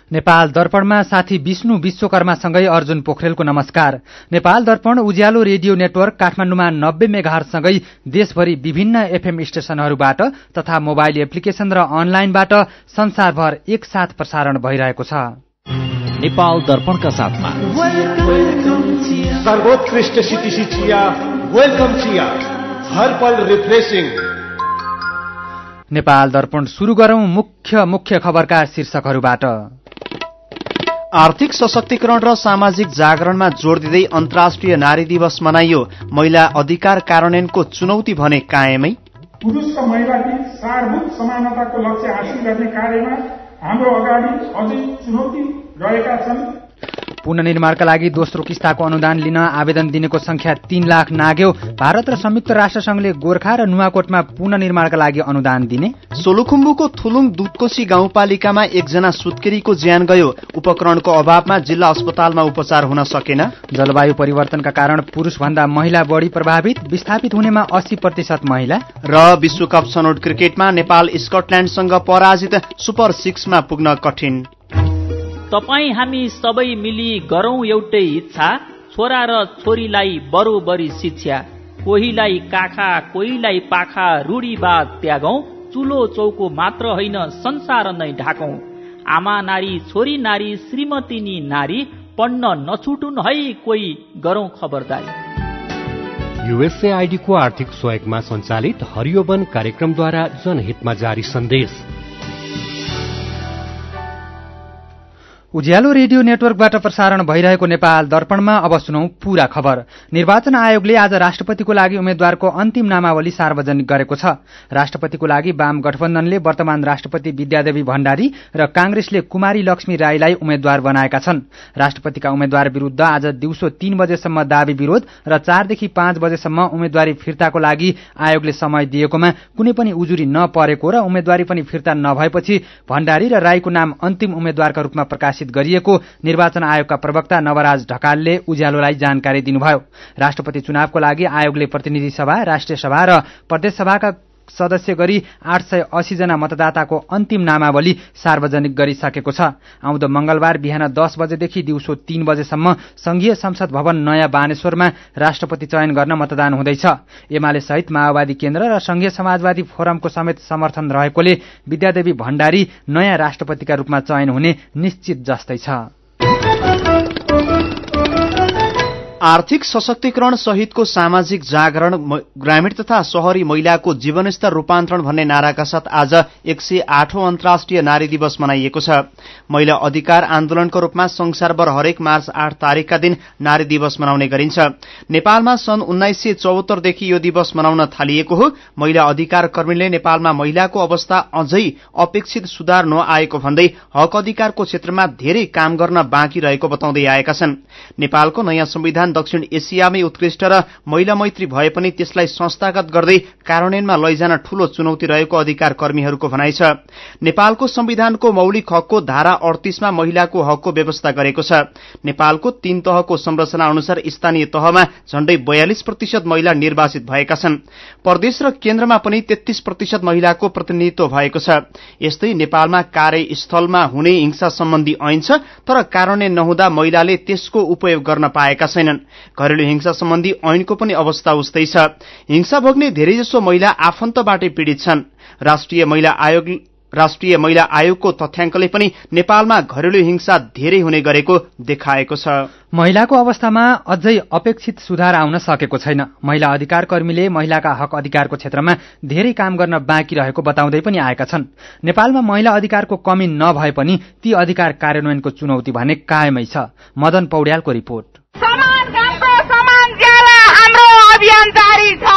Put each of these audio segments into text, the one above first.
नेपाल दर्पणमा साथी विष्णु विश्वकर्मासँगै अर्जुन पोखरेलको नमस्कार। नेपाल दर्पण उज्यालो रेडियो नेटवर्क काठमाडौँमा 90 मेगाहर्जसँगै देशभरि विभिन्न एफएम स्टेशनहरूबाट तथा मोबाइल एप्लिकेशन र अनलाइनबाट संसारभर एकसाथ प्रसारण भइरहेको छ। नेपाल दर्पणका साथमा सर्वोत्कृष्ट सिटिसी चिया, वेलकम चिया, हर पल रिफ्रेशिङ। नेपाल दर्पण सुरु गरौं मुख्य खबरका शीर्षकहरूबाट। आर्थिक सशक्तिकरण र सामाजिक जागरणमा जोड़ दिँदै अन्तर्राष्ट्रिय नारी दिवस मनाइयो। महिला अधिकार कार्यान्वयनको चुनौती भने कायमै। पुरुष र महिलाबीच सारभूत समानताको लक्ष्य हासिल गर्ने कार्यमा हाम्रो अगाडि अझै चुनौती रहेका छन्। पुनर्निर्माणका लागि दोस्रो किस्ताको अनुदान लिन आवेदन दिनेको संख्या 3 लाख नाग्यो। भारत र संयुक्त राष्ट्र संघले गोर्खा र नुवाकोटमा पुनर्निर्माणका लागि अनुदान दिने। सोलुखुम्बुको थुलुङ दुधकोशी गाउँपालिकामा एकजना सुत्केरीको ज्यान गयो। उपकरणको अभावमा जिल्ला अस्पतालमा उपचार हुन सकेन। जलवायु परिवर्तनका कारण पुरुषभन्दा महिला बढी प्रभावित, विस्थापित हुनेमा 80% महिला। र विश्वकप छनौट क्रिकेटमा नेपाल स्कटल्याण्डसँग पराजित, सुपर 6 मा पुग्न कठिन। तपाईँ हामी सबै मिली गरौं एउटै इच्छा, छोरा र छोरीलाई बरोबरी शिक्षा। कोहीलाई काखा कोहीलाई पाखा रूढीवाद त्यागौं, चुलो चौको मात्र होइन संसार नै ढाकौं। आमा नारी, छोरी नारी, श्रीमतीनी नारी, पढ्न नछुटुन् है कोही, गरौं खबरदारी। युएसएआईडी को आर्थिक सहयोगमा सञ्चालित हरियोवन कार्यक्रमद्वारा जनहितमा जारी सन्देश। उज्यालो रेडियो नेटवर्कबाट प्रसारण भइरहेको नेपाल दर्पणमा अब सुनौ पूरा खबर। निर्वाचन आयोगले आज राष्ट्रपतिको लागि उम्मेद्वारको अन्तिम नामावली सार्वजनिक गरेको छ। राष्ट्रपतिको लागि वाम गठबन्धनले वर्तमान राष्ट्रपति विद्यादेवी भण्डारी र कांग्रेसले कुमारी लक्ष्मी राईलाई उम्मेद्वार बनाएका छन्। राष्ट्रपतिका उम्मेद्वार विरूद्ध आज दिउँसो 3 बजेसम्म दाबी विरोध र 4 देखि 5 बजेसम्म उम्मेद्वारी फिर्ताको लागि आयोगले समय दिएकोमा कुनै पनि उजुरी नपरेको र उम्मेद्वारी पनि फिर्ता नभएपछि भण्डारी र राईको नाम अन्तिम उम्मेद्वारका रूपमा प्रकाशित गरिएको निर्वाचन आयोगका प्रवक्ता नवराज ढकालले उज्यालोलाई जानकारी दिनुभयो। राष्ट्रपति चुनावको लागि आयोगले प्रतिनिधि सभा, राष्ट्रिय सभा र प्रदेश सभाका सदस्य गरी 880 जना मतदाताको अन्तिम नामावली सार्वजनिक गरिसकेको छ। आउँदो मंगलबार बिहान 10 बजेदेखि दिउँसो 3 बजेसम्म संघीय संसद भवन नयाँ बानेश्वरमा राष्ट्रपति चयन गर्न मतदान हुँदैछ। एमाले सहित माओवादी केन्द्र र संघीय समाजवादी फोरमको समेत समर्थन रहेकोले विद्यादेवी भण्डारी नयाँ राष्ट्रपतिका रूपमा चयन हुने निश्चित जस्तै छ। आर्थिक सशक्तिकरण सहितको सामाजिक जागरण, ग्रामीण तथा शहरी महिलाको जीवनस्तर रूपान्तरण भन्ने नाराका साथ आज 108औं अन्तर्राष्ट्रिय नारी दिवस मनाइएको छ। महिला अधिकार आन्दोलनको रूपमा संसारभर हरेक मार्च 8 तारिकका दिन नारी दिवस मनाउने गरिन्छ। नेपालमा सन् 1974 देखि यो दिवस मनाउन थालिएको हो। महिला अधिकार कर्मीले नेपालमा महिलाको अवस्था अझै अपेक्षित सुधार नआएको भन्दै हक अधिकारको क्षेत्रमा धेरै काम गर्न बाँकी रहेको बताउँदै आएका छन्। नेपालको नयाँ संविधान दक्षिण एसियामै उत्कृष्ट र महिला मैत्री भए पनि त्यसलाई संस्थागत गर्दै कार्यान्वयनमा लैजान ठूलो चुनौती रहेको अधिकार कर्मीहरूको भनाइ छ। नेपालको संविधानको मौलिक हकको धारा 38 मा महिलाको हकको व्यवस्था गरेको छ। नेपालको 3 तहको संरचना अनुसार स्थानीय तहमा झण्डै 42% महिला निर्वाचित भएका छन्। प्रदेश र केन्द्रमा पनि 33% महिलाको प्रतिनिधित्व भएको छ। यस्तै नेपालमा कार्यस्थलमा हुने हिंसा सम्बन्धी ऐन छ, तर कार्यान्वयन नहुँदा महिलाले त्यसको उपयोग गर्न पाएका छैनन्। घरेलु हिंसा सम्बन्धी ऐनको पनि अवस्था उस्तै छ। हिंसा भोग्ने धेरैजसो महिला आफन्तबाटै पीड़ित छन्। राष्ट्रिय महिला आयोगको तथ्याङ्कले पनि नेपालमा घरेलु हिंसा धेरै हुने गरेको देखाएको छ। महिलाको अवस्थामा अझै अपेक्षित सुधार आउन सकेको छैन। महिला अधिकार कर्मीले महिलाका हक अधिकारको क्षेत्रमा धेरै काम गर्न बाँकी रहेको बताउँदै पनि आएका छन्। नेपालमा महिला अधिकारको कमी नभए पनि ती अधिकार कार्यान्वयनको चुनौती भने कायमै छ। मदन पौड्यालको रिपोर्ट। समान कामको समान ज्याला हाम्रो अभियान जारी छ।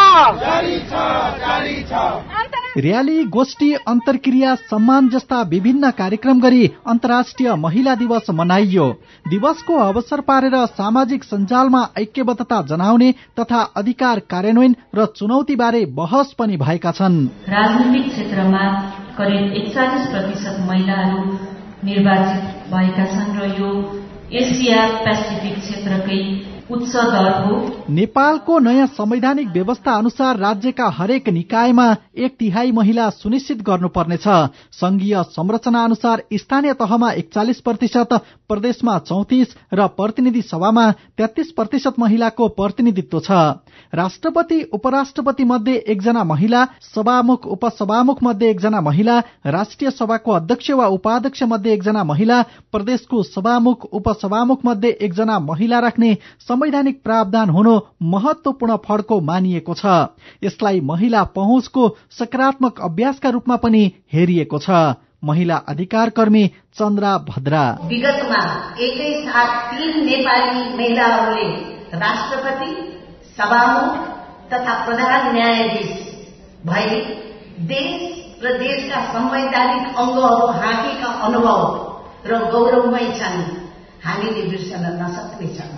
र्याली, गोष्ठी, अन्तर्क्रिया, सम्मान जस्ता विभिन्न कार्यक्रम गरी अन्तर्राष्ट्रिय महिला दिवस मनाइयो। दिवसको अवसर पारेर सामाजिक सञ्जालमा ऐक्यबद्धता जनाउने तथा अधिकार कार्यान्वयन र चुनौतीबारे बहस पनि भएका छन्। राजनीतिक क्षेत्रमा करिब 41% महिलाहरू निर्वाचित भएका छन् र यो एसिया पेसिफिक क्षेत्रकै उच्च दर हो। नेपालको नयाँ संवैधानिक व्यवस्था अनुसार राज्यका हरेक निकायमा 1/3 महिला सुनिश्चित गर्नुपर्नेछ। संघीय संरचना अनुसार स्थानीय तहमा 41%, प्रदेशमा 34% र प्रतिनिधि सभामा 33% महिलाको प्रतिनिधित्व छ। राष्ट्रपति उपराष्ट्रपति मध्ये 1 जना महिला, सभामुख उपसभामुख मध्ये 1 जना महिला, राष्ट्रिय सभाको अध्यक्ष वा उपाध्यक्ष मध्ये 1 जना महिला, प्रदेशको सभामुख उपसभामुख मध्ये 1 जना महिला राख्ने संवैधानिक प्रावधान हुनु महत्वपूर्ण फड्को मानिएको छ। यसलाई महिला पहुँचको सकारात्मक अभ्यासका रूपमा पनि हेरिएको छ। महिला अधिकार कर्मी चन्द्रा भद्रा: विगतमा एकैसाथ 3 नेपाली महिलाहरूले राष्ट्रपति, सभामुख तथा प्रधान न्यायाधीश भई देश र देशका संवैधानिक अंगहरू हाँकेका अनुभव र गौरवमय छन्। हामीले बिर्सन नसक्नेछौँ।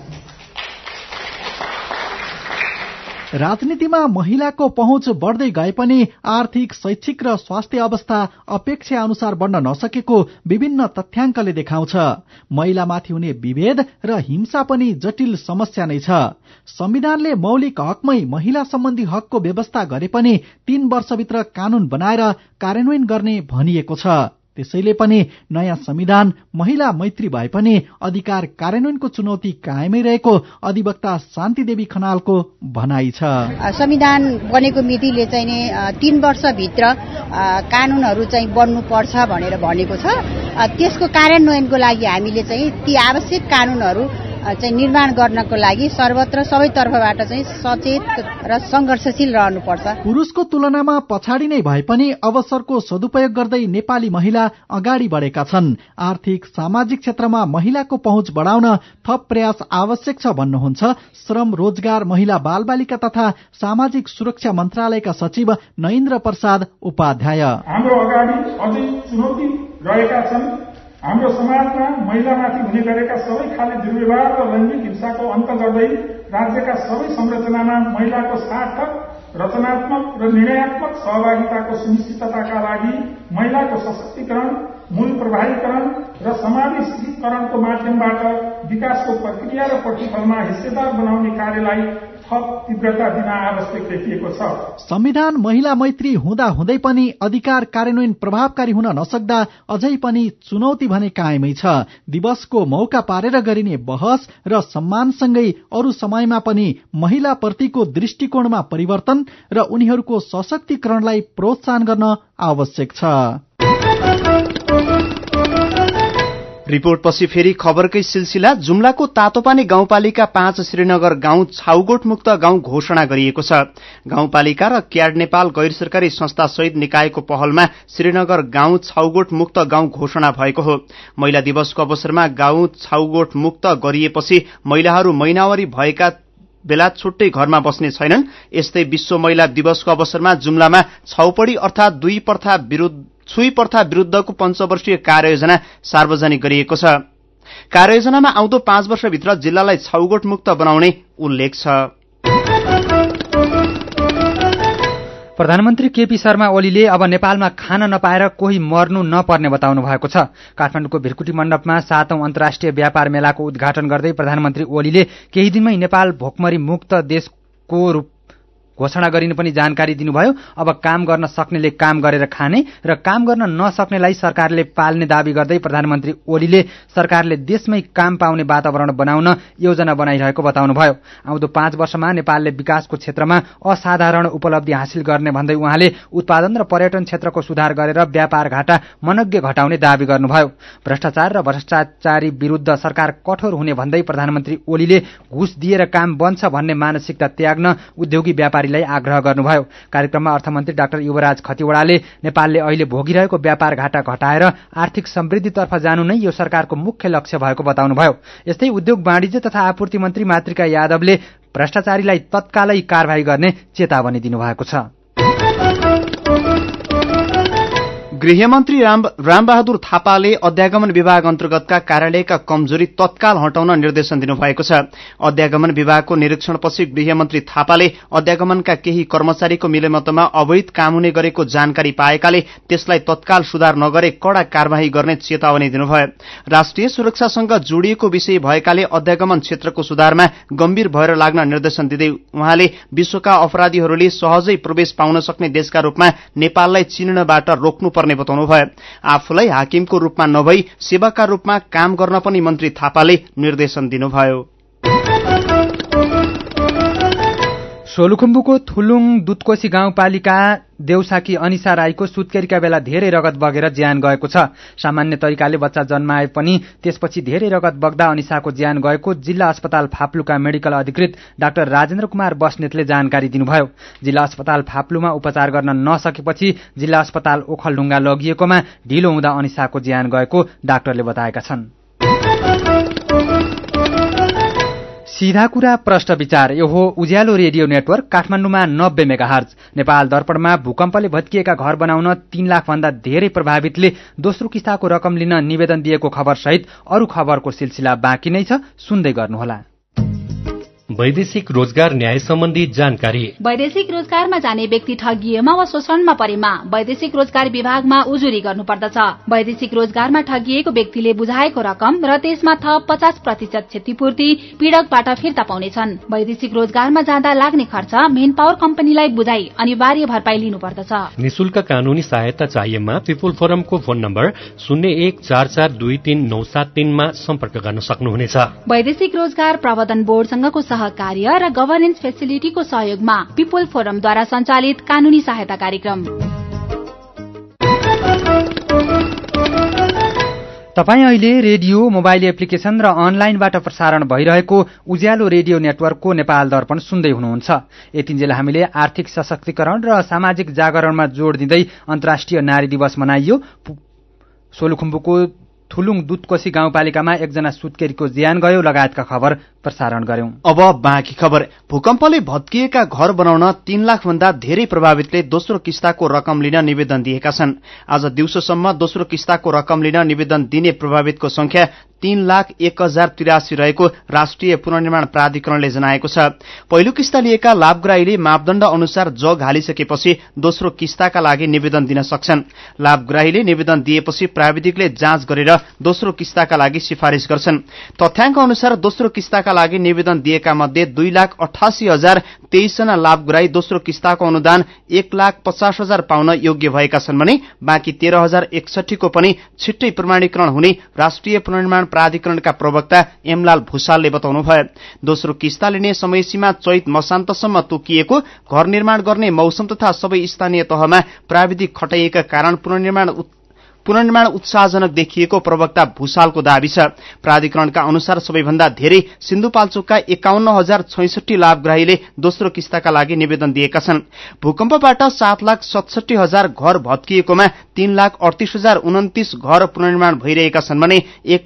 राजनीतिमा महिलाको पहुँच बढ्दै गए पनि आर्थिक, शैक्षिक र स्वास्थ्य अवस्था अपेक्षा अनुसार बढ्न नसकेको विभिन्न तथ्याङ्कले देखाउँछ। महिलामाथि हुने विभेद र हिंसा पनि जटिल समस्या नै छ। संविधानले मौलिक हकमै महिला सम्बन्धी हकको व्यवस्था गरे पनि 3 वर्षभित्र कानून बनाएर कार्यान्वयन गर्ने भनिएको छ। त्यसैले पनि नयाँ संविधान महिला मैत्री भए पनि अधिकार कार्यान्वयनको चुनौती कायमै रहेको अधिवक्ता शान्तिदेवी खनालको भनाइ छ। संविधान बनेको मितिले चाहिँ नि 3 वर्षभित्र कानूनहरू चाहिँ बन्नुपर्छ भनेर भनेको छ। त्यसको कार्यान्वयनको लागि हामीले चाहिँ ती आवश्यक कानूनहरू चाहिँ निर्माण गर्नको लागि सर्वत्र सबै तर्फबाट चाहिँ सचेत र संघर्षशील रहनुपर्छ। पुरुषको तुलनामा पछाडि नै भए पनि अवसरको सदुपयोग गर्दै नेपाली महिला अगाडि बढेका छन्। आर्थिक, सामाजिक क्षेत्रमा महिलाको पहुँच बढाउन थप प्रयास आवश्यक छ भन्नुहुन्छ श्रम, रोजगार, महिला बालबालिका तथा सामाजिक सुरक्षा मन्त्रालयका सचिव नरेन्द्र प्रसाद उपाध्याय। हाम्रो अगाडि अझै चुनौती रहेका छन्। हाम्रो समाजमा महिलामाथि हुने गरेका सबै खाले दुर्व्यवहार र लैङ्गिक हिंसाको अन्त गर्दै राज्यका सबै संरचनामा महिलाको सार्थक, रचनात्मक र निर्णयात्मक सहभागिताको सुनिश्चितताका लागि महिलाको सशक्तिकरण, मूल प्रभावीकरण र समावेशीकरणको माध्यमबाट विकासको प्रक्रिया र प्रतिफलमा हिस्सेदार बनाउने कार्यलाई थप तीव्रता दिन आवश्यक देखिएको छ। संविधान महिला मैत्री हुँदा हुँदै पनि अधिकार कार्यान्वयन प्रभावकारी हुन नसक्दा अझै पनि चुनौती भने कायमै छ। दिवसको मौका पारेर गरिने बहस र सम्मानसँगै अरू समयमा पनि महिला प्रतिको दृष्टिकोणमा परिवर्तन र उनीहरूको सशक्तिकरणलाई प्रोत्साहन गर्न आवश्यक छ। रिपोर्टपछि फेरि खबरकै सिलसिला। जुम्लाको तातोपानी गाउँपालिका 5 श्रीनगर गाउँ छाउगोठ मुक्त गाउँ घोषणा गरिएको छ। गाउँपालिका र क्याड नेपाल गैर सरकारी संस्था सहित निकायको पहलमा श्रीनगर गाउँ छाउगोठ मुक्त गाउँ घोषणा भएको हो। महिला दिवसको अवसरमा गाउँ छाउगोठ मुक्त गरिएपछि महिलाहरू महिनावारी भएका बेला छुट्टै घरमा बस्ने छैनन्। यस्तै विश्व महिला दिवसको अवसरमा जुम्लामा छाउपडी अर्थात छुई प्रथा विरूद्धको 5 वर्षीय कार्ययोजना सार्वजनिक गरिएको छ। कार्ययोजनामा आउँदो 5 वर्षभित्र जिल्लालाई छाउगोठ मुक्त बनाउने उल्लेख छ। प्रधानमन्त्री केपी शर्मा ओलीले अब नेपालमा खान नपाएर कोही मर्नु नपर्ने बताउनु भएको छ। काठमाडौँको भिरकुटी मण्डपमा 7औं अन्तर्राष्ट्रिय व्यापार मेलाको उद्घाटन गर्दै प्रधानमन्त्री ओलीले केही दिनमै नेपाल भोकमरी मुक्त देशको रूप घोषणा गरिने पनि जानकारी दिनुभयो। अब काम गर्न सक्नेले काम गरेर खाने र काम गर्न नसक्नेलाई सरकारले पाल्ने दावी गर्दै प्रधानमन्त्री ओलीले सरकारले देशमै काम पाउने वातावरण बनाउन योजना बनाइरहेको बताउनुभयो। आउँदो 5 वर्षमा नेपालले विकासको क्षेत्रमा असाधारण उपलब्धि हासिल गर्ने भन्दै उहाँले उत्पादन र पर्यटन क्षेत्रको सुधार गरेर व्यापार घाटा मनग्गे घटाउने दावी गर्नुभयो। भ्रष्टाचार र भ्रष्टाचारी विरूद्ध सरकार कठोर हुने भन्दै प्रधानमन्त्री ओलीले घुस दिएर काम बन्छ भन्ने मानसिकता त्याग्न उद्योगी व्यापारीलाई आग्रह गर्नुभयो। कार्यक्रममा अर्थमन्त्री डाक्टर युवराज खतिवड़ाले नेपालले अहिले भोगिरहेको व्यापार घाटा घटाएर आर्थिक समृद्धितर्फ जानु नै यो सरकारको मुख्य लक्ष्य भएको बताउनुभयो। यस्तै उद्योग वाणिज्य तथा आपूर्ति मन्त्री मातृका यादवले भ्रष्टाचारीलाई तत्कालै कारबाही गर्ने चेतावनी दिनुभएको छ। गृहमन्त्री रामबहादुर थापाले अध्यागमन विभाग अन्तर्गतका कार्यालयका कमजोरी तत्काल हटाउन निर्देशन दिनुभएको छ। अध्यागमन विभागको निरीक्षणपछि गृहमन्त्री थापाले अध्यागमनका केही कर्मचारीको मिलेमतोमा अवैध काम हुने गरेको जानकारी पाएकाले त्यसलाई तत्काल सुधार नगरे कड़ा कार्यवाही गर्ने चेतावनी दिनुभयो। राष्ट्रिय सुरक्षासँग जोडिएको विषय भएकाले अध्यागमन क्षेत्रको सुधारमा गम्भीर भएर लाग्न निर्देशन दिँदै उहाँले विश्वका अपराधीहरूले सहजै प्रवेश पाउन सक्ने देशका रूपमा नेपाललाई चिन्नबाट रोक्नुपर्ने बताउनुभयो। आफूलाई हाकिमको रूपमा नभई सेवकका रूपमा काम गर्न पनि मन्त्री थापाले निर्देशन दिनुभयो। सोलुखुम्बुको थुलुङ दुधकोशी गाउँपालिका देउसाकी अनिसा राईको सुत्केरीका बेला धेरै रगत बगेर ज्यान गएको छ। सामान्य तरिकाले बच्चा जन्माए पनि त्यसपछि धेरै रगत बग्दा अनिसाको ज्यान गएको जिल्ला अस्पताल फाप्लुका मेडिकल अधिकृत डाक्टर राजेन्द्र कुमार बस्नेतले जानकारी दिनुभयो। जिल्ला अस्पताल फाप्लुमा उपचार गर्न नसकेपछि जिल्ला अस्पताल ओखलढुङ्गा लगिएकोमा ढिलो हुँदा अनिसाको ज्यान गएको डाक्टरले बताएका छन्। सीधा कुरा प्रश्न विचार यो हो उज्यालो रेडियो नेटवर्क काठमाडौँमा 90 मेगाहर्ज। नेपाल दर्पणमा भूकम्पले भत्किएका घर बनाउन 3 लाख भन्दा धेरै प्रभावितले दोस्रो किस्ताको रकम लिन निवेदन दिएको खबर सहित अरू खबरको सिलसिला बाँकी नै छ, सुन्दै गर्नुहोला। वैदेशिक रोजगार न्याय सम्बन्धी जानकारी। वैदेशिक रोजगारमा जाने व्यक्ति ठगिएमा वा शोषणमा परेमा वैदेशिक रोजगार विभागमा उजुरी गर्नुपर्दछ। वैदेशिक रोजगारमा ठगिएको व्यक्तिले बुझाएको रकम र त्यसमा थप 50% क्षतिपूर्ति पीड़कबाट फिर्ता पाउनेछन्। वैदेशिक रोजगारमा जाँदा लाग्ने खर्च मेन पावर कम्पनीलाई बुझाई अनिवार्य भरपाई लिनुपर्दछ। निशुल्क कानूनी सहायता चाहिएमा पिपुल फोरमको फोन नम्बर 0144233973 मा सम्पर्क गर्न सक्नुहुनेछ। वैदेशिक रोजगार प्रबन्धन बोर्डसँगको सहकार्य र गभर्नेन्स फेसिलिटीको सहयोगमा पिपुल फोरमद्वारा सञ्चालित कानूनी सहायता कार्यक्रम। तपाईँ अहिले रेडियो, मोबाइल एप्लिकेशन र अनलाइनबाट प्रसारण भइरहेको उज्यालो रेडियो नेटवर्कको नेपाल दर्पण सुन्दै हुनुहुन्छ। यतिन्जेल हामीले आर्थिक सशक्तिकरण र सामाजिक जागरणमा जोड़ दिँदै अन्तर्राष्ट्रिय नारी दिवस मनाइयो। सोलुखुम्बुको थुलुङ दुधकोशी गाउँपालिकामा एकजना सुत्केरीको ज्यान गयो लगायतका खबर प्रसारण गर्यौं। अब बाँकी खबर। भूकम्पले भत्किएका घर बनाउन 3 लाख भन्दा धेरै प्रभावितले दोस्रो किस्ताको रकम लिन निवेदन दिएका छन्। आज दिउँसोसम्म दोस्रो किस्ताको रकम लिन निवेदन दिने प्रभावितको संख्या 3,01,083 रहेको राष्ट्रिय पुनर्निर्माण प्राधिकरणले जनाएको छ। पहिलो किस्ता लिएका लाभग्राहीले मापदण्ड अनुसार जग हालिसकेपछि दोस्रो किस्ताका लागि निवेदन दिन सक्छन्। लाभग्राहीले निवेदन दिएपछि प्राविधिकले जाँच गरेर दोस्रो किस्ताका लागि सिफारिश गर्छन्। तथ्याङ्क अनुसार दोस्रो किस्ताका लागि निवेदन दिएका मध्ये 2,88,023 जना लाभग्राही दोस्रो किस्ताको अनुदान 1,50,000 पाउन योग्य भएका छन् भने बाँकी 13,061 को पनि छिट्टै प्रमाणीकरण हुने राष्ट्रिय पुनर्निर्माण प्राधिकरणका प्रवक्ता एमलाल भूषालले बताउनुभयो। दोस्रो किस्ता लिने समयसीमा चैत मसान्तसम्म तोकिएको घर निर्माण गर्ने मौसम तथा सबै स्थानीय तहमा प्राविधिक खटाइएका कारण पुनर्निर्माण उत्साहजनक देखिएको प्रवक्ता भूषालको दावी छ। प्राधिकरणका अनुसार सबैभन्दा धेरै सिन्धुपाल्चोकका 51,066 लाभग्राहीले दोस्रो किस्ताका लागि निवेदन दिएका छन्। भूकम्पबाट 7,67,000 घर भत्किएकोमा 3,38,029 घर पुनर्निर्माण भइरहेका छन् भने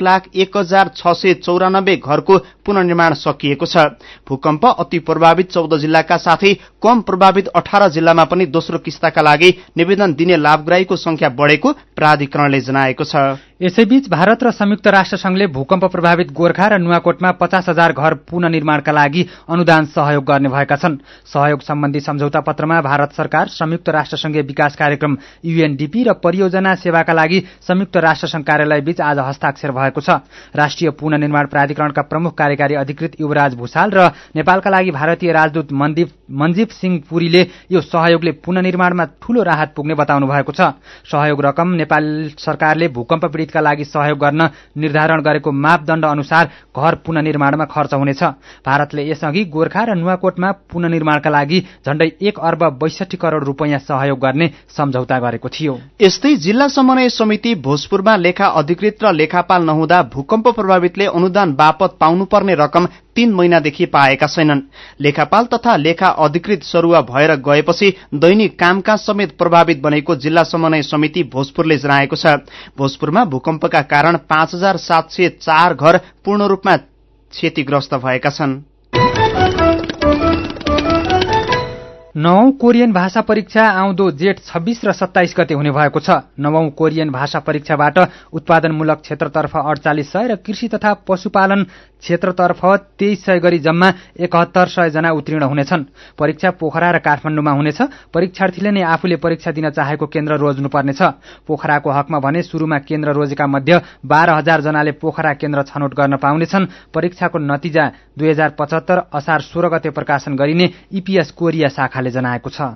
1,01,694 घरको पुनर्निर्माण सकिएको छ। भूकम्प अति प्रभावित 14 जिल्लाका साथै कम प्रभावित 18 जिल्लामा पनि दोस्रो किस्ताका लागि निवेदन दिने लाभग्राहीको संख्या बढेको प्राधिकरणले जनाएको छ। यसैबीच भारत र संयुक्त राष्ट्रसंघले भूकम्प प्रभावित गोर्खा र नुवाकोटमा 50,000 घर पुनर्निर्माणका लागि अनुदान सहयोग गर्ने भएका छन्। सहयोग सम्बन्धी सम्झौता पत्रमा भारत सरकार, संयुक्त राष्ट्रसंघीय विकास कार्यक्रम UNDP र परियोजना सेवाका लागि संयुक्त राष्ट्रसंघ कार्यालय बीच आज हस्ताक्षर भएको छ। राष्ट्रिय पुनर्निर्माण प्राधिकरणका प्रमुख कार्यकारी अधिकृत युवराज भूषाल र नेपालका लागि भारतीय राजदूत मनजीव सिंह पुरीले यो सहयोगले पुनर्निर्माणमा ठूलो राहत पुग्ने बताउनु भएको छ। सहयोग रकम नेपाल सरकारले भूकम्प पीड़ितका लागि सहयोग गर्न निर्धारण गरेको मापदण्ड अनुसार घर पुनर्निर्माणमा खर्च हुनेछ। भारतले यसअघि गोर्खा र नुवाकोटमा पुनर्निर्माणका लागि झण्डै 1,62 करोड़ रुपैयाँ सहयोग गर्ने सम्झौता गरेको थियो। यस्तै जिल्ला समन्वय समिति भोजपुरमा लेखा अधिकृत र लेखापाल नहुँदा भूकम्प प्रभावितले अनुदान बापत पाउनुपर्ने रकम 3 महिनादेखि पाएका छैनन्। लेखापाल तथा लेखा अधिकृत सरुवा भएर गएपछि दैनिक कामकाज समेत प्रभावित बनेको जिल्ला समन्वय समिति भोजपुरले जनाएको छ। भोजपुरमा भूकम्पका कारण 5,704 घर पूर्ण रूपमा क्षतिग्रस्त भएका छन्। 9औं कोरियन भाषा परीक्षा आउँदो जेठ 26 र 27 गते हुने भएको छ। 9औं कोरियन भाषा परीक्षाबाट उत्पादनमूलक क्षेत्रतर्फ 4800 र कृषि तथा पशुपालन क्षेत्रतर्फ 2300 गरी जम्मा 7100 जना उत्तीर्ण हुनेछन्। परीक्षा पोखरा र काठमाडौँमा हुनेछ। परीक्षार्थीले नै आफूले परीक्षा दिन चाहेको केन्द्र रोज्नुपर्नेछ। पोखराको हकमा भने सुरुमा केन्द्र रोजेका मध्ये 12,000 जनाले पोखरा केन्द्र छनौट गर्न पाउनेछन्। परीक्षाको नतिजा 2075 असार 16 गते प्रकाशन गरिने ईपीएस कोरिया शाखाले जनाएको छ।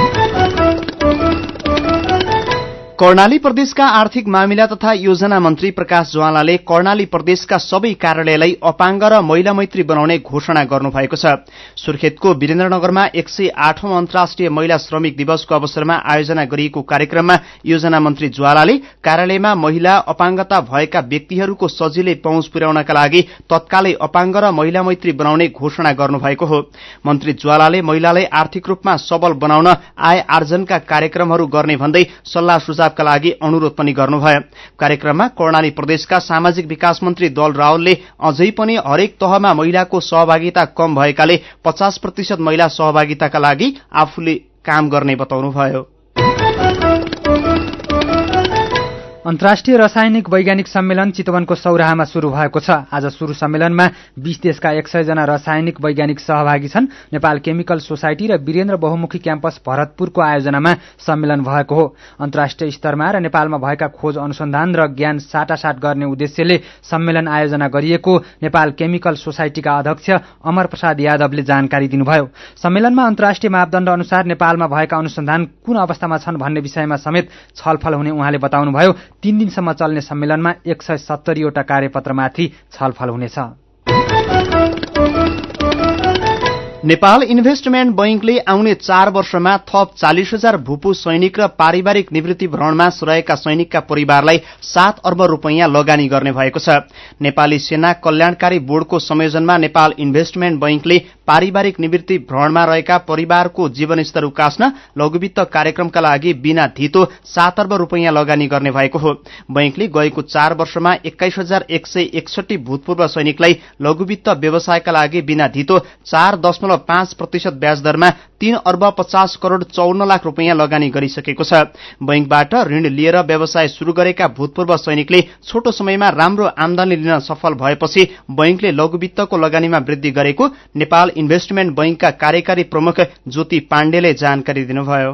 कर्णाली प्रदेशका आर्थिक मामिला तथा योजना मन्त्री प्रकाश ज्वालाले कर्णाली प्रदेशका सबै कार्यालयलाई अपाङ्ग र महिला मैत्री बनाउने घोषणा गर्नुभएको छ। सुर्खेतको वीरेन्द्रनगरमा 108औं अन्तर्राष्ट्रिय महिला श्रमिक दिवसको अवसरमा आयोजना गरिएको कार्यक्रममा योजना मन्त्री ज्वालाले कार्यालयमा महिला अपाङ्गता भएका व्यक्तिहरूको सजिलै पहुँच पुर्याउनका लागि तत्कालै अपाङ्ग र महिला मैत्री बनाउने घोषणा गर्नुभएको हो। मन्त्री ज्वालाले महिलालाई आर्थिक रूपमा सबल बनाउन आय आर्जनका कार्यक्रमहरू गर्ने भन्दै सल्लाह सुझाव का लागि अनुरोध पनि गर्नुभयो। कार्यक्रममा कर्णाली प्रदेशका सामाजिक विकास मन्त्री दल रावलले अझै पनि हरेक तहमा महिलाको सहभागिता कम भएकाले 50% महिला सहभागिताका लागि आफूले काम गर्ने बताउनुभयो। अन्तर्राष्ट्रिय रासायनिक वैज्ञानिक सम्मेलन चितवनको सौराहामा शुरू भएको छ। आज शुरू सम्मेलनमा 20 देशका 100 जना रासायनिक वैज्ञानिक सहभागी छन्। नेपाल केमिकल सोसाइटी र वीरेन्द्र बहुमुखी क्याम्पस भरतपुरको आयोजनामा सम्मेलन भएको हो। अन्तर्राष्ट्रिय स्तरमा र नेपालमा भएका खोज अनुसन्धान र ज्ञान साटासाट गर्ने उद्देश्यले सम्मेलन आयोजना गरिएको नेपाल केमिकल सोसाइटीका अध्यक्ष अमर प्रसाद यादवले जानकारी दिनुभयो। सम्मेलनमा अन्तर्राष्ट्रिय मापदण्ड अनुसार नेपालमा भएका अनुसन्धान कुन अवस्थामा छन् भन्ने विषयमा समेत छलफल हुने उहाँले बताउनुभयो। 3 दिनसम्म चल्ने सम्मेलनमा 170 वटा कार्यपत्रमाथि छलफल हुनेछ। नेपाल इन्भेस्टमेन्ट बैंकले आउने 4 वर्षमा थप 40,000 भूपू सैनिक र पारिवारिक निवृत्ति भ्रमणमा रहेका सैनिकका परिवारलाई 7 अर्ब रुपैयाँ लगानी गर्ने भएको छ। नेपाली सेना कल्याणकारी बोर्डको संयोजनमा नेपाल इन्भेस्टमेन्ट बैंकले पारिवारिक निवृत्ति भ्रमणमा रहेका परिवारको जीवनस्तर उकास्न लघुवित्त कार्यक्रमका लागि बिना धितो 7 अर्ब रुपैयाँ लगानी गर्ने भएको हो। बैंकले गएको 4 वर्षमा 21,161 भूतपूर्व सैनिकलाई लघुवित्त व्यवसायका लागि बिना धितो 4.5% ब्याज दरमा 3 अर्ब 50 करोड़ 54 लाख रुपैयाँ लगानी गरिसकेको छ। बैंकबाट ऋण लिएर व्यवसाय शुरू गरेका भूतपूर्व सैनिकले छोटो समयमा राम्रो आमदानी लिन सफल भएपछि बैंकले लघुवित्तको लगानीमा वृद्धि गरेको नेपाल इन्भेस्टमेन्ट बैंकका कार्यकारी प्रमुख ज्योति पाण्डेले जानकारी दिनुभयो।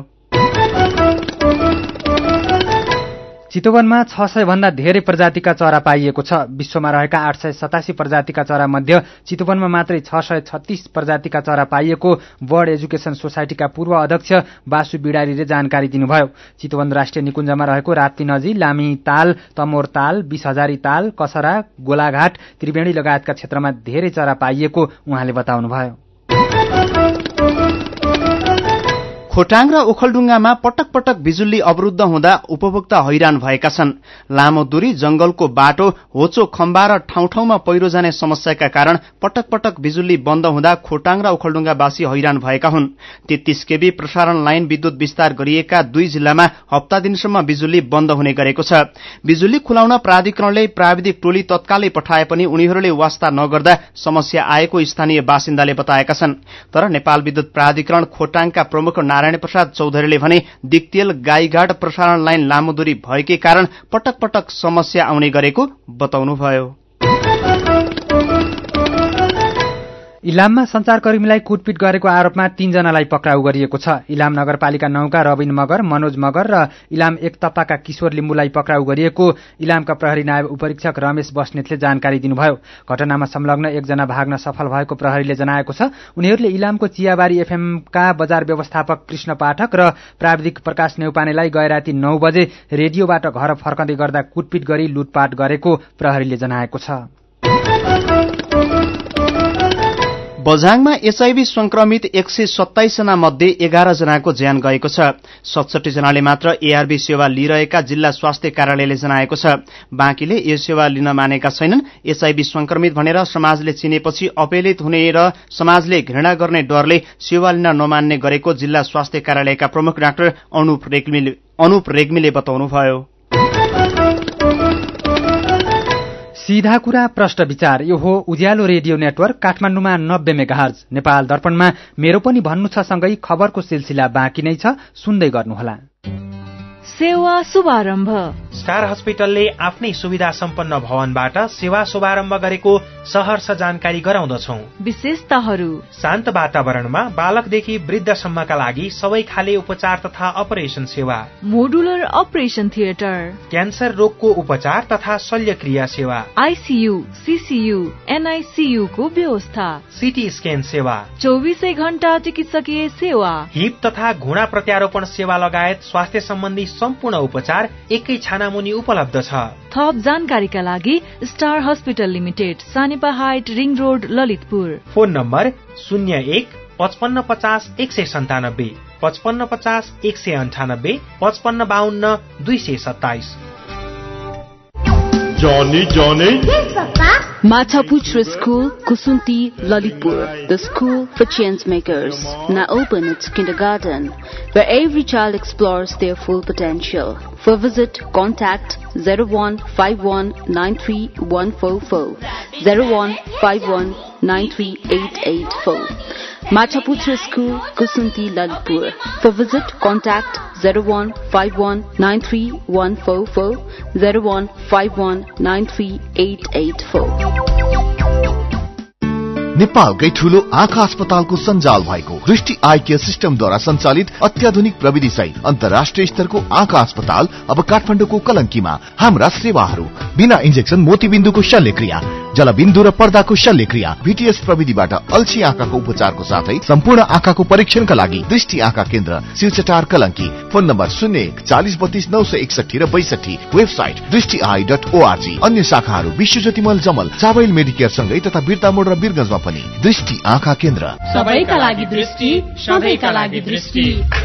चितवनमा 600 भन्दा धेरै प्रजातिका चरा पाइएको छ। विश्वमा रहेका 887 प्रजातिका चरा मध्ये चितवनमा मात्रै 636 प्रजातिका चरा पाइएको बर्ड एजुकेशन सोसाइटीका पूर्व अध्यक्ष बासु बिडारीले जानकारी दिनुभयो। चितवन राष्ट्रिय निकुञ्जमा रहेको राप्ती नजी, लामी ताल, तमोर ताल, 20,000 ताल, कसरा, गोलाघाट, त्रिवेणी लगायतका क्षेत्रमा धेरै चरा पाइएको उहाँले बताउनुभयो। खोटाङ र ओखलढुङ्गामा पटक पटक बिजुली अवरुद्ध हुँदा उपभोक्ता हैरान भएका छन्। लामो दूरी, जंगलको बाटो, होचो खम्बा र ठाउँ ठाउँमा पहिरो जाने समस्याका कारण पटक पटक बिजुली बन्द हुँदा खोटाङ र ओखलढुङ्गावासी हैरान भएका हुन्। 33 केबी प्रसारण लाइन विद्युत विस्तार गरिएका 2 जिल्लामा हप्ता दिनसम्म बिजुली बन्द हुने गरेको छ। बिजुली खुलाउन प्राधिकरणले प्राविधिक टोली तत्कालै पठाए पनि उनीहरूले वास्ता नगर्दा समस्या आएको स्थानीय बासिन्दाले बताएका छन्। तर नेपाल विद्युत प्राधिकरण खोटाङका प्रमुख नारायण प्रसाद चौधरीले भने दिक्तेल गाईघाट प्रसारण लाइन लामो दूरी भएकै कारण पटक पटक समस्या आउने गरेको बताउनुभयो। इलाममा संचारकर्मीलाई कुटपिट गरेको आरोपमा 3 जनालाई पक्राउ गरिएको छ। इलाम नगरपालिका 9 का रबिन मगर, मनोज मगर र इलाम 1 तपाका किशोर लिम्बुलाई पक्राउ गरिएको इलामका प्रहरी नायब उपरीक्षक रमेश बस्नेतले जानकारी दिनुभयो। घटनामा संलग्न 1 जना भाग्न सफल भएको प्रहरीले जनाएको छ। उनीहरूले इलामको चियाबारी एफएमका बजार व्यवस्थापक कृष्ण पाठक र प्राविधिक प्रकाश नेउपानेलाई गएराती 9 बजे रेडियोबाट घर फर्कँदै गर्दा कुटपिट गरी लुटपाट गरेको प्रहरीले जनाएको छ। बझाङमा एचआईभी संक्रमित 127 जना मध्ये 11 जनाको ज्यान गएको छ। 67 जनाले मात्र एआरबी सेवा लिइरहेका जिल्ला स्वास्थ्य कार्यालयले जनाएको छ। बाँकीले यो सेवा लिन मानेका छैनन्। एचआईभी संक्रमित भनेर समाजले चिनेपछि अपहेलित हुने र समाजले घृणा गर्ने डरले सेवा लिन नमान्ने गरेको जिल्ला स्वास्थ्य कार्यालयका प्रमुख डाक्टर अनुप रेग्मीले बताउनुभयो। सीधा कुरा प्रष्ट विचार, यो हो उज्यालो रेडियो नेटवर्क काठमाडौँमा 90 मेगाहर्ज। नेपाल दर्पणमा मेरो पनि भन्नु छ सँगै खबरको सिलसिला बाँकी नै छ, सुन्दै गर्नुहोला। सेवा शुभारम्भ। स्टार हस्पिटलले आफ्नै सुविधा सम्पन्न भवनबाट सेवा शुभारम्भ गरेको सहर्ष जानकारी गराउँदछौं। विशेषताहरू: शान्त वातावरणमा बालकदेखि वृद्धसम्मका लागि सबै खाले उपचार तथा अपरेसन सेवा, मोडुलर अपरेसन थिएटर, क्यान्सर रोगको उपचार तथा शल्यक्रिया सेवा, आईसीयू, सीसीयू, एनआईसीयू को व्यवस्था, सीटी स्क्यान सेवा, 24 घण्टा चिकित्सकीय सेवा, हिप तथा घुँडा प्रत्यारोपण सेवा लगायत स्वास्थ्य सम्बन्धी सम्पूर्ण उपचार एकै छानामुनि उपलब्ध छ। थप जानकारीका लागि star hospital limited, Sanepa height, ring road, Lalitpur. Phone number 01 55 50 197, 55 50 198, 55 52 227। Johnny. Yes, Papa. Mataputra School, Kusunti, Lalitpur, the school for change makers, now open its kindergarten, where every child explores their full potential. For visit, contact 0151931144, 0151938884. Mataputra School, Kusunti, Lalitpur. For visit, contact 0151931144, 0151938884. नेपालकै ठूलो आँखा अस्पतालको सञ्जाल भएको दृष्टि I care सिस्टमद्वारा सञ्चालित अत्याधुनिक प्रविधि सहित अन्तर्राष्ट्रिय स्तरको आँखा अस्पताल अब काठमाडौँको कलंकीमा। हाम्रा सेवाहरू: बिना इन्जेक्सन मोतीबिन्दुको शल्यक्रिया, जलबिन्दु र पर्दाको शल्यक्रिया, VTS प्रविधिबाट अल्छी आँखाको उपचारको साथै सम्पूर्ण आँखाको परीक्षणका लागि दृष्टि आँखा केन्द्र, शिवचटार, कलंकी। फोन नम्बर 01 40 32 961 र 62। वेबसाइट दृष्टिआई.org। अन्य शाखाहरू विश्वज्योतिमल, जमल, चाबैल मेडिकेयर सँगै तथा बिर्तामोड र बिरगंजमा पनि दृष्टि आँखा केन्द्र। सबैका लागि दृष्टि, सबैका लागि दृष्टि।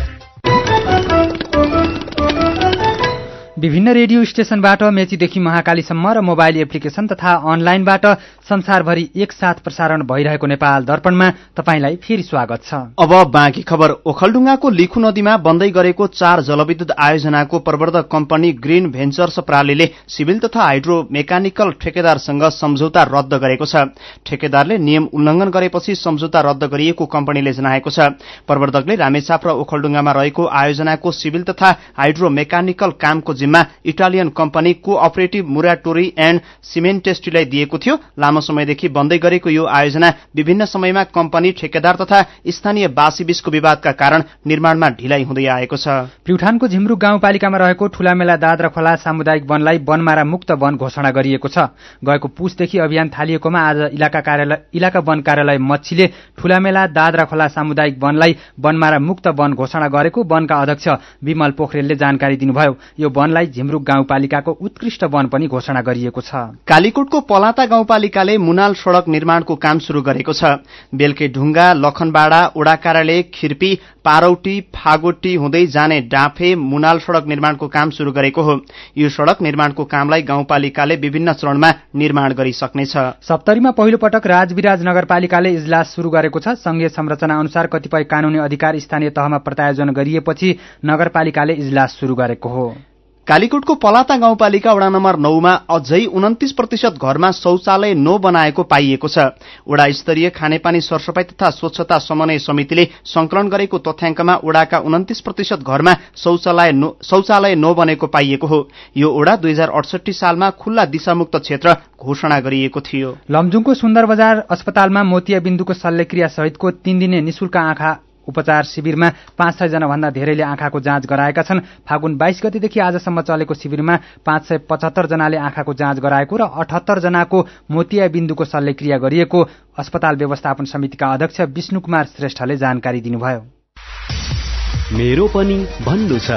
विभिन्न रेडियो स्टेशनबाट मेचीदेखि महाकालीसम्म र मोबाइल एप्लिकेशन तथा अनलाइनबाट संसारभरि एकसाथ प्रसारण भइरहेको नेपाल दर्पणमा तपाईंलाई फेरि स्वागत छ। अब बाँकी खबर। ओखलढुङ्गाको लिखु नदीमा बन्दै गरेको 4 जलविद्युत आयोजनाको प्रवर्धक कम्पनी ग्रीन भेन्चर्स प्रालीले सिभिल तथा हाइड्रो मेकानिकल ठेकेदारसँग सम्झौता रद्द गरेको छ। ठेकेदारले नियम उल्लंघन गरेपछि सम्झौता रद्द गरिएको कम्पनीले जनाएको छ। प्रवर्धकले रामेछाप र ओखलढुङ्गामा रहेको आयोजनाको सिभिल तथा हाइड्रो मेकानिकल कामको जिम्मा Italian company cooperative Muratori and सिमेन्टेस्टीलाई दिएको थियो। लामो समयदेखि बन्दै गरेको यो आयोजना विभिन्न समयमा कम्पनी, ठेकेदार तथा स्थानीय वासीबीचको विवादका कारण निर्माणमा ढिलाइ हुँदै आएको छ। प्युठानको झिमरुक गाउँपालिकामा रहेको ठूलामेला दादरा खोला सामुदायिक वनलाई बनमारा मुक्त वन घोषणा गरिएको छ। गएको पुसदेखि अभियान थालिएकोमा आज इलाका वन कार्यालय मच्छीले ठूलामेला दादरा खोला सामुदायिक वनलाई बनमारा मुक्त वन घोषणा गरेको वनका अध्यक्ष विमल पोखरेलले जानकारी दिनुभयो। यो वनलाई झिमरुक गाउँपालिकाको उत्कृष्ट वन पनि घोषणा गरिएको छ। कालीकोटको पलाता गाउँपालिकाले मुनाल सड़क निर्माणको काम शुरू गरेको छ। बेलके ढुङ्गा, लखनबाड़ा, ओडा कार्यालय, खिर्पी, पारौटी, फागोटी हुँदै जाने डाँफे मुनाल सड़क निर्माणको काम शुरू गरेको हो। यो सड़क निर्माणको कामलाई गाउँपालिकाले विभिन्न चरणमा निर्माण गरिसक्नेछ। सप्तरीमा पहिलो पटक राजविराज नगरपालिकाले इजलास शुरू गरेको छ। संघीय संरचना अनुसार कतिपय कानूनी अधिकार स्थानीय तहमा प्रत्यायोजन गरिएपछि नगरपालिकाले इजलास शुरू गरेको हो। कालीकोटको पलाता गाउँपालिका वडा नम्बर 9 मा अझै 29% घरमा शौचालय नबनाएको पाइएको छ। वडा स्तरीय खानेपानी सरसफाई तथा स्वच्छता समन्वय समितिले संकलन गरेको तथ्याङ्कमा वडाका 29% घरमा शौचालय नबनेको पाइएको हो। यो वडा 2068 सालमा खुल्ला दिशामुक्त क्षेत्र घोषणा गरिएको थियो। लमजुङको सुन्दर बजार अस्पतालमा मोतियाबिन्दुको शल्यक्रिया सहितको 3 दिने निशुल्क आँखा उपचार शिविरमा 500 जना भन्दा धेरैले आँखाको जाँच गराएका छन्। फागुन 22 गतेदेखि आजसम्म चलेको शिविरमा 575 जनाले आँखाको जाँच गराएको र 78 जनाको मोतियाबिन्दुको शल्यक्रिया गरिएको अस्पताल व्यवस्थापन समितिका अध्यक्ष विष्णु कुमार श्रेष्ठले जानकारी दिनुभयो। मेरो पनि भन्नु छ।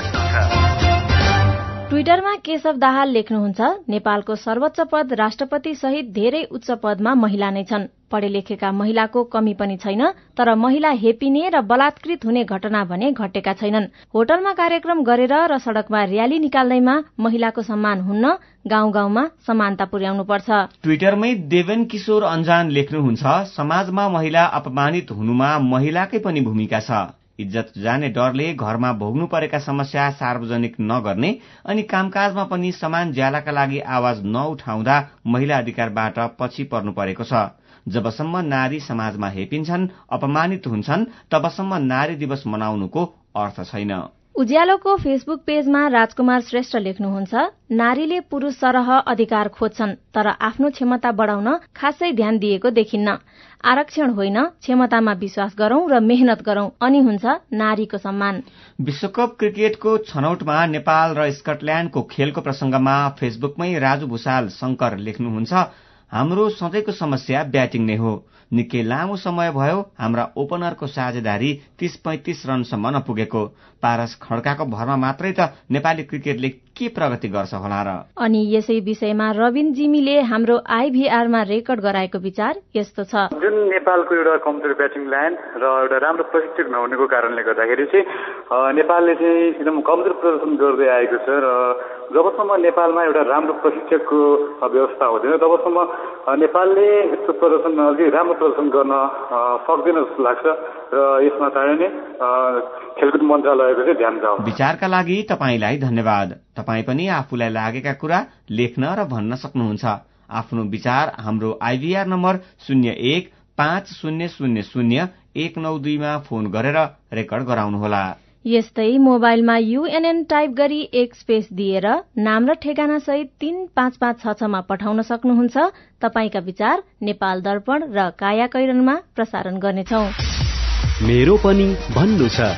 ट्विटरमा केशव दाहाल लेख्नुहुन्छ, नेपालको सर्वोच्च पद राष्ट्रपति सहित धेरै उच्च पदमा महिला नै छन्। पढे लेखेका महिलाको कमी पनि छैन, तर महिला हेपिने र बलात्कृत हुने घटना भने घटेका छैनन्। होटलमा कार्यक्रम गरेर र सड़कमा र्याली निकाल्दैमा महिलाको सम्मान हुन्न, गाउँ गाउँमा समानता पुर्याउनुपर्छ। ट्विटरमै देवेन किशोर अन्जान लेख्नुहुन्छ, समाजमा महिला अपमानित हुनुमा महिलाकै पनि भूमिका छ। इज्जत जाने डरले घरमा भोग्नु परेका समस्या सार्वजनिक नगर्ने अनि कामकाजमा पनि समान ज्यालाका लागि आवाज नउठाउँदा महिला अधिकारबाट पछि पर्नु परेको छ। जबसम्म नारी समाजमा हेपिन्छन्, अपमानित हुन्छन्, तबसम्म नारी दिवस मनाउनुको अर्थ छैन। उज्यालोको फेसबुक पेजमा राजकुमार श्रेष्ठ लेख्नुहुन्छ, नारीले पुरुष सरह अधिकार खोज्छन् तर आफ्नो क्षमता बढाउन खासै ध्यान दिएको देखिन्न। आरक्षण होइन, क्षमतामा विश्वास गरौं र मेहनत गरौं, अनि हुन्छ नारीको सम्मान। विश्वकप क्रिकेटको छनौटमा नेपाल र स्कटल्याण्डको खेलको प्रसंगमा फेसबुकमै राजु भूषाल शंकर लेख्नुहुन्छ, हाम्रो सधैँको समस्या ब्याटिङ नै हो। निकै लामो समय भयो हाम्रा ओपनरको साझेदारी 30-35 रनसम्म नपुगेको। पारस खड्काको भरमा मात्रै त नेपाली क्रिकेटले के प्रगति गर्छ होला र। अनि यसै विषयमा रविन जिमीले हाम्रो आईभीआरमा रेकर्ड गराएको विचार यस्तो छ, जुन नेपालको एउटा कमजोर ब्याटिङ लाइन र एउटा राम्रो प्रशिक्षक नहुनुको कारणले गर्दाखेरि चाहिँ नेपालले चाहिँ एकदम कमजोर प्रदर्शन गर्दै आएको छ र जबसम्म नेपालमा एउटा राम्रो प्रशिक्षकको व्यवस्था हुँदैन तबसम्म नेपालले यस्तो प्रदर्शन अझै राम्रो प्रदर्शन गर्न सक्दैन जस्तो लाग्छ र यसमा चाहिँ नै खेलकुद मन्त्रालयको चाहिँ ध्यान जाओ। विचारका लागि तपाईलाई धन्यवाद। तपाई पनि आफूलाई लागेका कुरा लेख्न र भन्न सक्नुहुन्छ। आफ्नो विचार हाम्रो आईभीआर नम्बर 0150001992 मा फोन गरेर रेकर्ड गराउनुहोला। यस्तै मोबाइलमा UNN टाइप गरी एक स्पेस दिएर नाम र ठेगाना सहित 35566 मा पठाउन सक्नुहुन्छ। तपाईका विचार नेपाल दर्पण र काया कैरनमा प्रसारण गर्नेछौं। मेरो पनि भन्नु छ।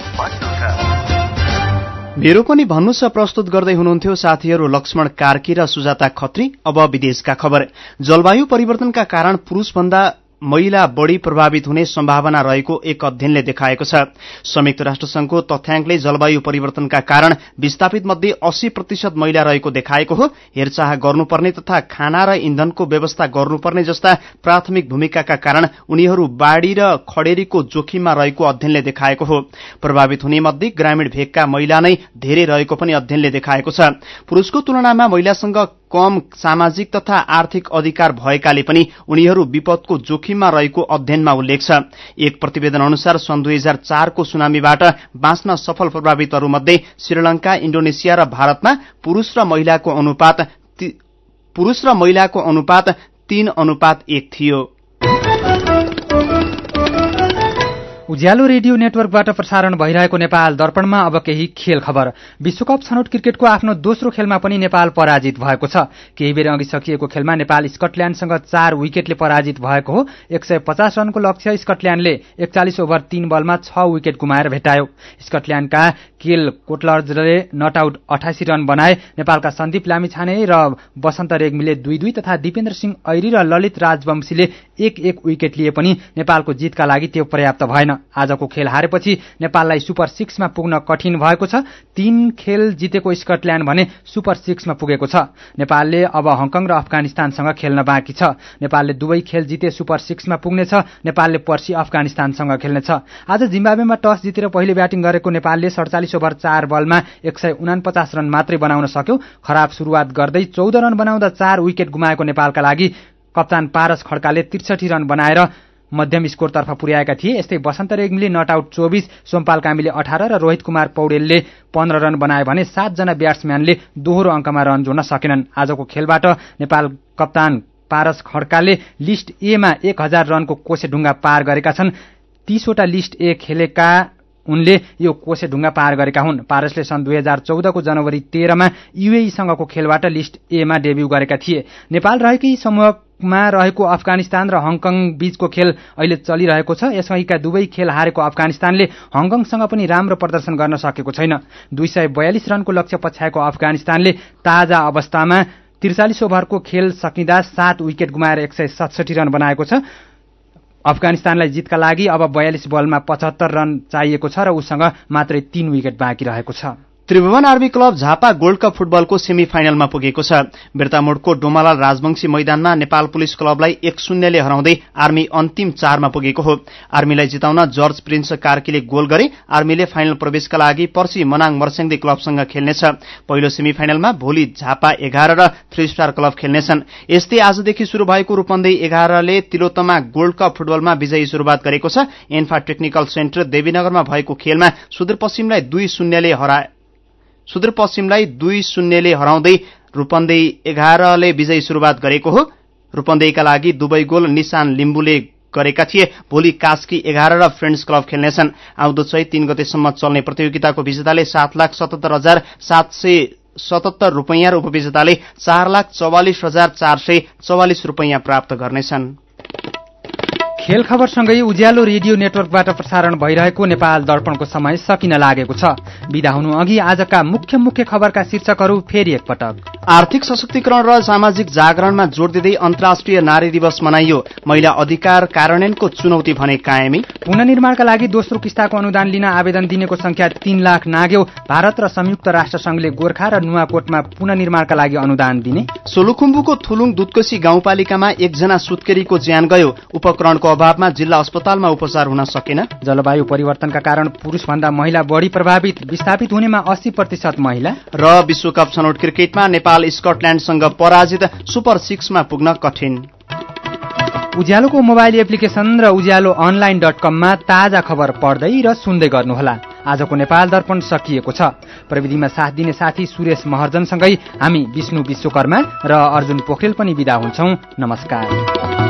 मेरो पनि भन्नु छ प्रस्तुत गर्दै हुनुहुन्थ्यो साथीहरू लक्ष्मण कार्की र सुजाता खत्री। अब विदेशका खबर। जलवायु परिवर्तनका कारण पुरुषभन्दा महिला बढ़ी प्रभावित हुने सम्भावना रहेको एक अध्ययनले देखाएको छ। संयुक्त राष्ट्रसंघको तथ्याङ्कले जलवायु परिवर्तनका कारण विस्थापित मध्ये 80% महिला रहेको देखाएको हो। हेरचाह गर्नुपर्ने तथा खाना र इन्धनको व्यवस्था गर्नुपर्ने जस्ता प्राथमिक भूमिकाका कारण उनीहरू बाढ़ी र खडेरीको जोखिममा रहेको अध्ययनले देखाएको हो। प्रभावित हुने मध्ये ग्रामीण भेगका महिला नै धेरै रहेको पनि अध्ययनले देखाएको छ। पुरुषको तुलनामा महिलासँग कम सामाजिक तथा आर्थिक अधिकार भएकाले पनि उनीहरू विपदको जोखिममा रहेको अध्ययनमा उल्लेख छ। एक प्रतिवेदन अनुसार सन् 2004 को सुनामीबाट बाँच्न सफल प्रभावितहरूमध्ये श्रीलंका, इन्डोनेसिया र भारतमा पुरुष र महिलाको अनुपात 3:1 थियो। उज्यालो रेडियो नेटवर्कबाट प्रसारण भइरहेको नेपाल दर्पणमा अब केही खेल खबर। विश्वकप छनौट क्रिकेटको आफ्नो दोस्रो खेलमा पनि नेपाल पराजित भएको छ। केही बेर अघि सकिएको खेलमा नेपाल स्कटल्याण्डसँग 4 विकेटले पराजित भएको हो। 150 रनको लक्ष्य स्कटल्याण्डले 41 ओभर 3 बलमा 6 विकेट गुमाएर भेटायो। स्कटल्याण्डका केल कोटलर्जले नट आउट 88 रन बनाए। नेपालका सन्दीप लामिछाने र बसन्त रेग्मीले 2-2 तथा दिपेन्द्र सिंह ऐरी र ललित राजवंशीले 1-1 विकेट लिए पनि नेपालको जितका लागि त्यो पर्याप्त भएन। आजको खेल हारेपछि नेपाललाई सुपर 6 मा पुग्न कठिन भएको छ। 3 खेल जितेको स्कटल्याण्ड भने सुपर 6 मा पुगेको छ। नेपालले अब हङकङ र अफगानिस्तानसँग खेल्न बाँकी छ। नेपालले दुवै खेल जिते सुपर 6 मा पुग्नेछ। नेपालले पर्सि अफगानिस्तानसँग खेल्नेछ। आज जिम्बाब्वेमा टस जितेर पहिले ब्याटिङ गरेको नेपालले 47 ओभर 4 बलमा 149 रन मात्रै बनाउन सक्यो। खराब सुरुवात गर्दै 14 रन बनाउँदा 4 विकेट गुमाएको नेपालका लागि कप्तान पारस खड्काले 63 रन बनाएर मध्यम स्कोरतर्फ पुर्याएका थिए। यस्तै बसन्त रेग्मीले नट आउट 24, सोमपाल कामीले 18 र रोहित कुमार पौडेलले 15 रन बनाए भने 7 जना ब्याट्सम्यानले दोहोरो अङ्कमा रन जोड्न सकेनन्। आजको खेलबाट नेपाल कप्तान पारस खड्काले लिस्ट ए मा 1000 रनको कोसेढुङ्गा पार गरेका छन्। 30 वटा लिस्ट ए खेलेका उनले यो कोसेढुङ्गा पार गरेका हुन्। पारसले सन् 2014 को जनवरी 13 मा यूएई सँगको खेलबाट लिस्ट ए मा डेब्यू गरेका थिए। नेपाल रहेकै समूहमा रहेको अफगानिस्तान र हङकङ बीचको खेल अहिले चलिरहेको छ। यसअघिका दुवै खेल हारेको अफगानिस्तानले हङकङसँग पनि राम्रो प्रदर्शन गर्न सकेको छैन। 242 रनको लक्ष्य पछ्याएको अफगानिस्तानले ताजा अवस्थामा 43 ओभरको खेल सकिँदा 7 विकेट गुमाएर 167 रन बनाएको छ। अफगानिस्तानलाई जितका लागि अब 42 बलमा 75 रन चाहिएको छ र उसँग मात्रै 3 विकेट बाँकी रहेको छ। Tribhuvan army club Jhapa gold cup फुटबलको सेमी फाइनलमा पुगेको छ। बिर्तामोडको डोमालाल राजवंशी मैदानमा नेपाल पुलिस क्लबलाई 1-0 ले हराउँदै आर्मी अन्तिम 4 मा पुगेको हो। आर्मीलाई जिताउन जर्ज प्रिन्स कार्कीले गोल गरे। आर्मीले फाइनल प्रवेशका लागि पर्सि मनाङ मर्स्याङ्दी क्लबसँग खेल्नेछ। पहिलो सेमी फाइनलमा भोलि झापा 11 र 3 स्टार क्लब खेल्नेछन्। यस्तै आजदेखि शुरू भएको रूपन्देही 11 ले तिलोत्तमा गोल्ड कप फुटबलमा विजयी शुरूआत गरेको छ। एन्फा टेक्निकल सेन्टर देवीनगरमा भएको खेलमा सुदूरपश्चिमलाई 2-0 ले हराउँदै रूपन्देही 11 ले विजयी शुरूआत गरेको हो। रूपन्देहीका लागि दुवै गोल निशान लिम्बुले गरेका थिए। भोलि कास्की 11 र फ्रेन्ड्स क्लब खेल्नेछन्। आउँदो चैत 3 गतेसम्म चल्ने प्रतियोगिताको विजेताले 7,77,777 रुपैयाँ र उपविजेताले 4,44,444 रुपैयाँ प्राप्त गर्नेछन्। खेल खबरसँगै उज्यालो रेडियो नेटवर्कबाट प्रसारण भइरहेको नेपाल दर्पणको समय सकिन लागेको छ। बिदा हुनु अघि आजका मुख्य खबरका शीर्षकहरू फेरि एकपटक। आर्थिक सशक्तिकरण र सामाजिक जागरणमा जोड़ दिँदै अन्तर्राष्ट्रिय नारी दिवस मनाइयो। महिला अधिकार कार्यान्वयनको चुनौती भने कायमी। पुनर्निर्माणका लागि दोस्रो किस्ताको अनुदान लिन आवेदन दिनेको संख्या 3 लाख नाग्यो। भारत र संयुक्त राष्ट्र संघले गोर्खा र नुवाकोटमा पुनर्निर्माणका लागि अनुदान दिने। सोलुखुम्बुको थुलुङ दुधकोशी गाउँपालिकामा 1 जना सुत्केरीको ज्यान गयो। उपकरणको अभावमा जिल्ला अस्पतालमा उपचार हुन सकेन। जलवायु परिवर्तनका कारण पुरुषभन्दा महिला बढी प्रभावित। विस्थापित हुनेमा 80% महिला। र विश्वकप छनौट क्रिकेटमा नेपाल स्कटल्याण्डसँग पराजित। सुपर 6 मा पुग्न कठिन। उज्यालोको मोबाइल एप्लिकेशन र उज्यालो online.com मा ताजा खबर पढ्दै र सुन्दै गर्नुहोला। आजको नेपाल दर्पण सकिएको छ। प्रविधिमा साथ दिने साथी सुरेश महर्जनसँगै हामी विष्णु विश्वकर्मा र अर्जुन पोखरेल पनि बिदा हुन्छौं। नमस्कार।